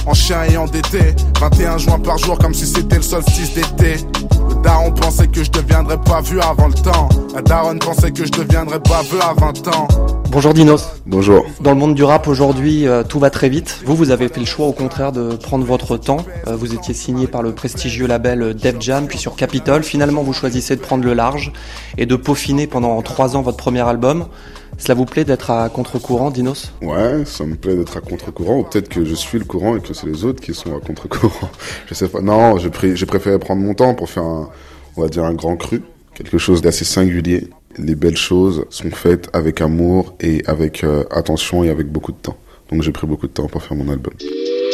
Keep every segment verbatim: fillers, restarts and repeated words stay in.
en chien et en D T. vingt et un joints par jour comme si c'était le solstice d'été. Le daron pensait que je deviendrais pas vieux avant le temps. La daronne pensait que je deviendrais pas vieux à vingt ans. Bonjour Dinos. Bonjour. Dans le monde du rap aujourd'hui, euh, tout va très vite. Vous, vous avez fait le choix au contraire de prendre votre temps. Euh, vous étiez signé par le prestigieux label Def Jam, puis sur Capitol. Finalement, vous choisissez de prendre le large et de peaufiner pendant trois ans votre premier album. Cela vous plaît d'être à contre-courant, Dinos ? Ouais, ça me plaît d'être à contre-courant, ou peut-être que je suis le courant et que c'est les autres qui sont à contre-courant. Je sais pas. Non, j'ai, pris, j'ai préféré prendre mon temps pour faire un, on va dire un grand cru, quelque chose d'assez singulier. Les belles choses sont faites avec amour et avec euh, attention et avec beaucoup de temps. Donc j'ai pris beaucoup de temps pour faire mon album.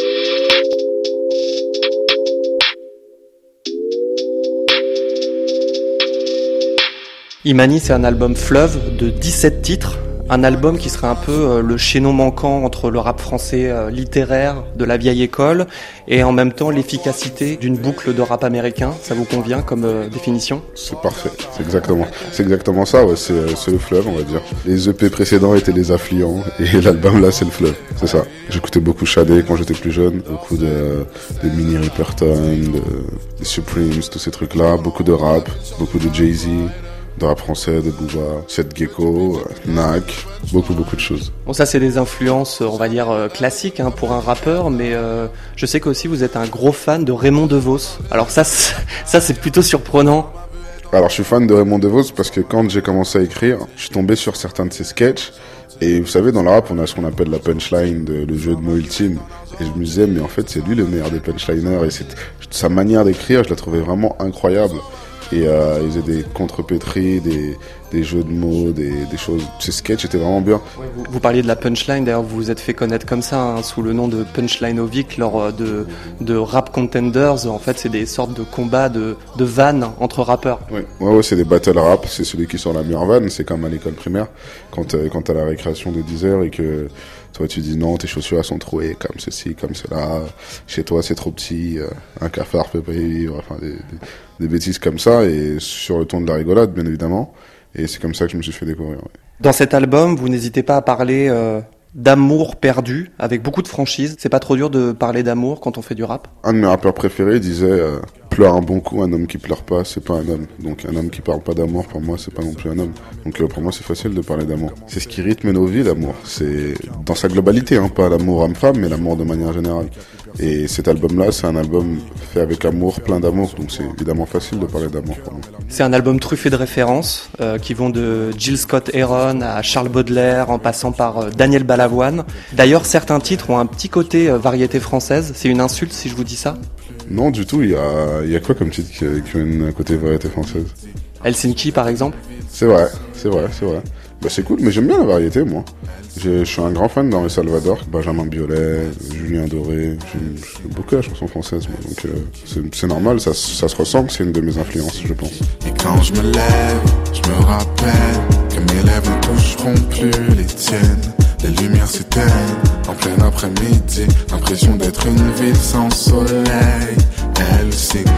Imani, c'est un album fleuve de dix-sept titres. Un album qui serait un peu euh, le chaînon manquant entre le rap français euh, littéraire de la vieille école et en même temps l'efficacité d'une boucle de rap américain. Ça vous convient comme euh, définition ? C'est parfait, c'est exactement, c'est exactement ça, ouais, c'est, euh, c'est le fleuve, on va dire. Les E P précédents étaient les affluents et l'album là c'est le fleuve, c'est ça. J'écoutais beaucoup Shadé quand j'étais plus jeune, beaucoup de, de Minnie Riperton, de, des Supremes, tous ces trucs là, beaucoup de rap, beaucoup de Jay-Z. De rap français, de Booba, Seth Gecko, Nak, beaucoup beaucoup de choses. Bon, ça c'est des influences, on va dire euh, classiques hein, pour un rappeur, mais euh, je sais qu'aussi vous êtes un gros fan de Raymond DeVos. Alors ça, c'est, ça c'est plutôt surprenant. Alors je suis fan de Raymond DeVos parce que quand j'ai commencé à écrire, je suis tombé sur certains de ses sketchs. Et vous savez, dans le rap, on a ce qu'on appelle la punchline, de, le jeu de mots ultime. Et je me disais, mais en fait, c'est lui le meilleur des punchliners. Et c'est, sa manière d'écrire, je la trouvais vraiment incroyable. Et euh, ils faisaient des contrepétries, des, des jeux de mots, des, des choses. Ces sketchs étaient vraiment bien. Ouais, vous, vous parliez de la punchline, d'ailleurs vous vous êtes fait connaître comme ça, hein, sous le nom de Punchlinovic, lors de, de Rap Contenders. En fait, c'est des sortes de combats de, de vannes entre rappeurs. Oui, ouais, ouais, c'est des battle rap, c'est celui qui sort la meilleure vanne, c'est comme à l'école primaire, quand, euh, quand t'as la récréation de dix heures et que toi tu dis non, tes chaussures elles sont trouées comme ceci, comme cela, chez toi c'est trop petit, euh, un cafard peut pas y vivre, enfin des, des, des bêtises comme ça, et sur le ton de la rigolade bien évidemment, et c'est comme ça que je me suis fait découvrir. Ouais. Dans cet album, vous n'hésitez pas à parler euh, d'amour perdu, avec beaucoup de franchise. C'est pas trop dur de parler d'amour quand on fait du rap ? Un de mes rappeurs préférés disait euh, pleure un bon coup, un homme qui pleure pas, c'est pas un homme. Donc un homme qui parle pas d'amour, pour moi, c'est pas non plus un homme. Donc euh, pour moi, c'est facile de parler d'amour. C'est ce qui rythme nos vies, l'amour. C'est dans sa globalité, hein, pas l'amour homme-femme, mais l'amour de manière générale. Et cet album-là, c'est un album fait avec amour, plein d'amour. Donc c'est évidemment facile de parler d'amour pour moi. C'est un album truffé de références euh, qui vont de Jill Scott Heron à Charles Baudelaire, en passant par euh, Daniel Balavoine. D'ailleurs, certains titres ont un petit côté euh, variété française. C'est une insulte si je vous dis ça ? Non, du tout. Il y a, il y a quoi comme titre qui, qui a un côté variété française ? Helsinki, par exemple ? C'est vrai, c'est vrai, c'est vrai. Bah c'est cool, mais j'aime bien la variété, moi. Je, je suis un grand fan d'Henri Salvador, Benjamin Biolay, Julien Doré. J'aime, j'aime beaucoup la chanson française, moi. Donc euh, c'est, c'est normal, ça, ça se ressent, c'est une de mes influences, je pense. Et quand je me lève, je me rappelle que mes lèvres ne toucheront plus les tiennes. Les lumières s'éteignent en plein après-midi. L'impression d'être une ville sans soleil. Helsinki,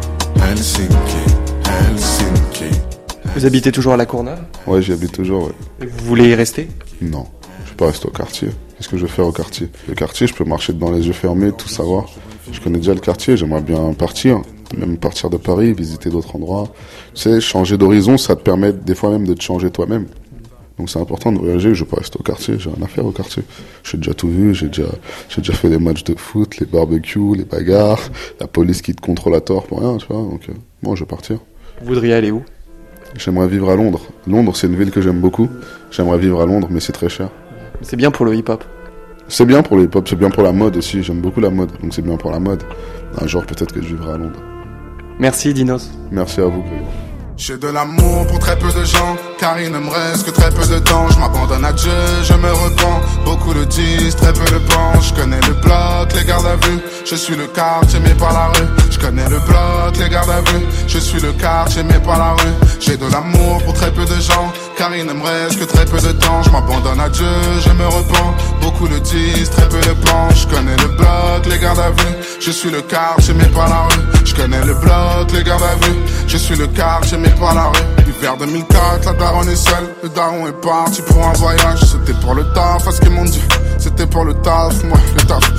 Helsinki, Helsinki. Vous habitez toujours à La Courneuve ? Ouais, j'y habite toujours, ouais. Et vous voulez y rester ? Non, je peux pas rester au quartier. Qu'est-ce que je vais faire au quartier ? Le quartier, je peux marcher dedans les yeux fermés, tout savoir. Je connais déjà le quartier, j'aimerais bien partir. Même partir de Paris, visiter d'autres endroits. Tu sais, changer d'horizon, ça te permet des fois même de te changer toi-même. Donc c'est important de voyager, je vais pas rester au quartier, j'ai rien à faire au quartier. J'ai déjà tout vu, j'ai déjà, j'ai déjà fait des matchs de foot, les barbecues, les bagarres, la police qui te contrôle à tort pour rien, tu vois. Donc euh, moi, je vais partir. Vous voudriez aller où ? J'aimerais vivre à Londres. Londres, c'est une ville que j'aime beaucoup. J'aimerais vivre à Londres, mais c'est très cher. C'est bien pour le hip-hop. C'est bien pour le hip-hop, c'est bien pour la mode aussi. J'aime beaucoup la mode, donc c'est bien pour la mode. Un jour, peut-être que je vivrai à Londres. Merci, Dinos. Merci à vous, Grégoire. J'ai de l'amour pour très peu de gens, car il ne me reste que très peu de temps. Je m'abandonne à Dieu, je me repens. Beaucoup le disent, très peu le pensent. Je connais le bloc, les gardes à vue. Je suis le quartier, mais pas la rue. Je connais le bloc, les gardes à vue. Je suis le quartier, mais pas la rue. J'ai de l'amour pour très peu de gens, car il ne me reste que très peu de temps. Je m'abandonne à Dieu, je me repens. Beaucoup le disent, très peu le pensent. Je connais le bloc, les gardes à vue. Je suis le quartier, mais pas la rue. Je connais le bloc, les gardes à vue. Je suis le quartier, mais pas la rue. Hiver deux mille quatre, la daronne est seule. Le daron est parti pour un voyage. C'était pour le taf, à ce qu'ils m'ont dit. C'était pour le taf, moi, le taf. Mon grand frère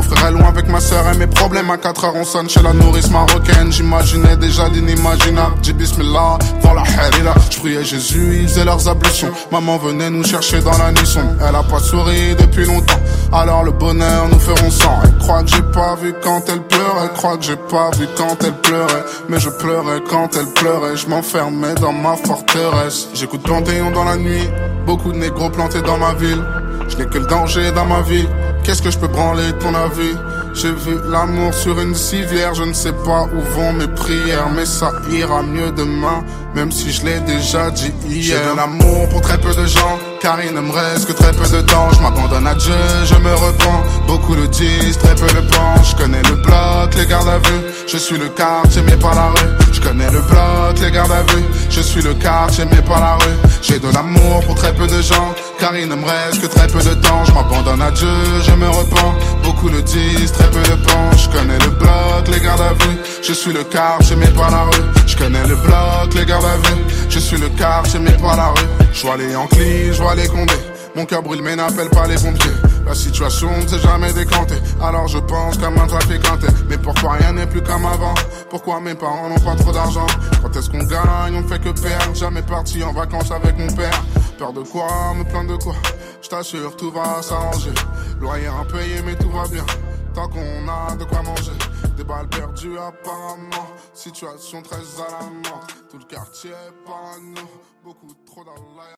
frère est loin avec ma sœur et mes problèmes. À quatre heures on sonne chez la nourrice marocaine. J'imaginais déjà l'inimaginable. J'ai bismillah, dans la harira. J'priais Jésus, ils faisaient leurs ablutions. Maman venait nous chercher dans la nuit sombre. Elle a pas souri depuis longtemps. Alors le bonheur nous ferons sang. Elle croit que j'ai pas vu quand elle pleurait. Elle croit que j'ai pas vu quand elle pleurait. Mais je pleurais quand elle pleurait. Je m'enfermais dans ma forteresse. J'écoute Panthéon dans la nuit. Beaucoup de négros plantés dans ma ville. Je n'ai que le danger dans ma vie. Qu'est-ce que je peux branler de ton avis? J'ai vu l'amour sur une civière. Je ne sais pas où vont mes prières, mais ça ira mieux demain, même si je l'ai déjà dit hier. J'ai de l'amour pour très peu de gens, car il ne me reste que très peu de temps. Je m'abandonne à Dieu, je me repens. Beaucoup le disent, très peu le pensent. Je connais le bloc, les gardes à vue. Je suis le quartier, mais pas la rue. Je connais le bloc, les gardes à vue. Je suis le quartier, mais pas la rue. J'ai de l'amour pour très peu de gens, car il ne me reste que très peu de temps. Je m'abandonne à Dieu, je me repens. Beaucoup le disent, très peu le pensent. Je connais le bloc, les gardes à vue. Je suis le quartier, mais pas la rue. Je connais le bloc, les gardes à vue. Je suis le quartier, mais pas la rue. Je vois les Yankees, je vois les Condés. Mon cœur brûle mais n'appelle pas les pompiers. La situation ne s'est jamais décantée. Alors je pense comme un trafiquanté. Mais pourquoi rien n'est plus comme avant? Pourquoi mes parents n'ont pas trop d'argent? Quand est-ce qu'on gagne? On ne fait que perdre. Jamais parti en vacances avec mon père. Peur de quoi? Me plaindre de quoi? Je t'assure tout va s'arranger. Loyer impayé mais tout va bien. Tant qu'on a de quoi manger. Des balles perdues apparemment. Situation très alarmante. Tout le quartier est parano. Beaucoup trop dans l'air.